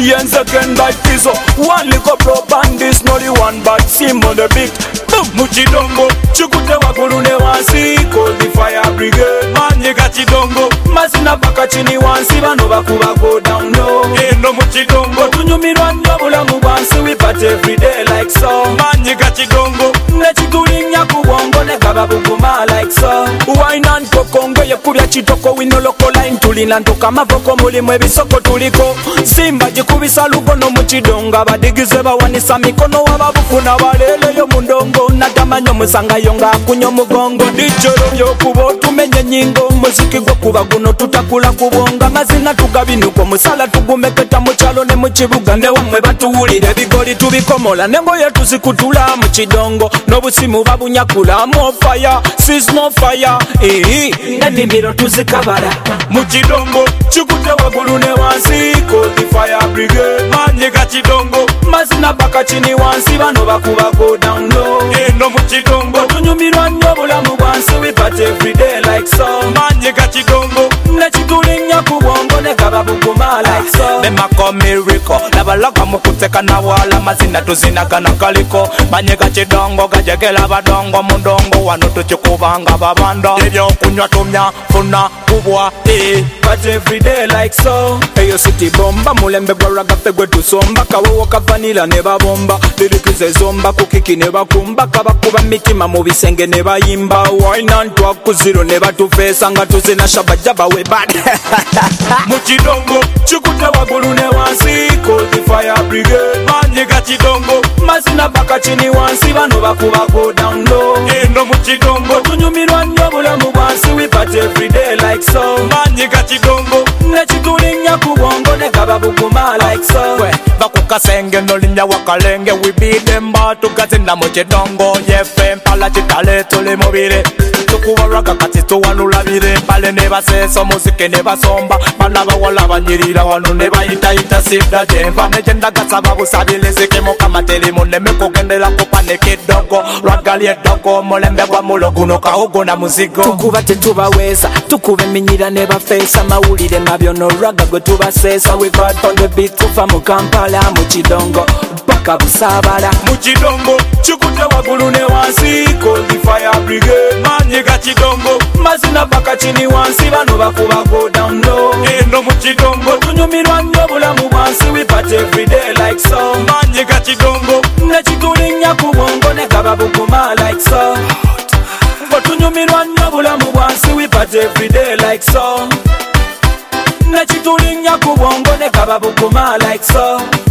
yen second bite piso. One lick up rope and this no the one but sim on the beat. Boom, muchidongo, chukute wakulu ne wansi. Call the fire brigade, manye kachidongo. Masina baka chini wansi, bano bakuba go down low. Eno muchidongo, tunyumirwa nyobula mubansi. We party every day like so. Manye kachidongo, nechitulinya kubongo ne kababuguma like so. Wine and kokongo, yekubya chitoko wino loko line. Tulina ntoka mavoko mulimu ebisoko tuliko. Simba jikubisa lugono muchidonga. Badigize bawanisa mikono wababufuna balele yo mundongo. Natamanyo musanga yonga kunyo mugongo. Dijoro byokubo tumenye nyingo. Muziki gwo kuba guno tutakula kubonga. Mazina tugabinuko musala tugumeketa muchalo ne muchibuga. Ne wamwe batuwulire bigoli tubikomola. Nengo yetu zikutula muchidongo. Nobusimu babunyakula. More fire, sis more fire. Nenimiro tuzikabala muchidongo. Chukute wagulu ne wansi. Call the fire brigade, manye kachidongo. Mazina baka chini wansi. Bano bakuba go down low. Eno muchidongo, tunyumirwa nyobula mubwansi. We party every day like so. Manye kachidongo, nechitulinya kubongo ne kababuguma like so. Mema komiriko, nabalaga mukuteka na wala. Mazina tuzinaga na kaliko. Manye kachidongo, gajegela badongo. Mundongo wano tuchukubanga babanda. Ebyo kunywa tumya, funa kubwa. Party every day like so. Eyo city bomba, mulembe gwa raga fegwe tusomba. Kawewo kavanila neba bomba. Lirikize zomba, kukiki neba kumba. Kabakuba mikima mubisenge neba imba. Wine and talk kuziro neba tufesa. Nga tuzina shabajaba we bad. Muchidongo, chukute wagulu ne wansi. Call the fire brigade, manye kachidongo. Mazina baka chini wansi. Bano bakuba go down low. Eno muchidongo, tunyumirwa nyobula mubansi. We party every day like so. Manye kachidongo, nechitulinya kubongo ne kababuguma like so. Bakukasenge nolinya wakalenge. We beat them ba tukazina muchidongo. Yefe mpala chitale tuli mubire. Tukuwaraga kati tuwanulabire. Pale neba seso muzike neba somba. Bana bawala banyirira wanu neba ita sifda jemba. Mejenda gasaba busabile zike moka mateli. Muneme kugendela kupane kidogo. Ragali edogo mulembe kwa muloguno kahugo na muzigo. Tukuba tetuba weza, tukube minyira neba fesa. Mawulire mabyono raga gwe tuba sesa. We got on the beat kufa mukampala muchidongo. Baka busabala muchidongo, chukute wagulu ne wansi. Call the fire brigade, manye kachidongo. Mazina baka chini wansi. Bano bakuba go down low. Eno muchidongo, tunyumirwa nyobula mubansi. We party every day like so. Manye kachidongo, nechitulinya kubongo ne kababuguma like so. Tunyumirwa nyobula mubansi. We party every day like so. Nechitulinya kubongo ne kababuguma like so.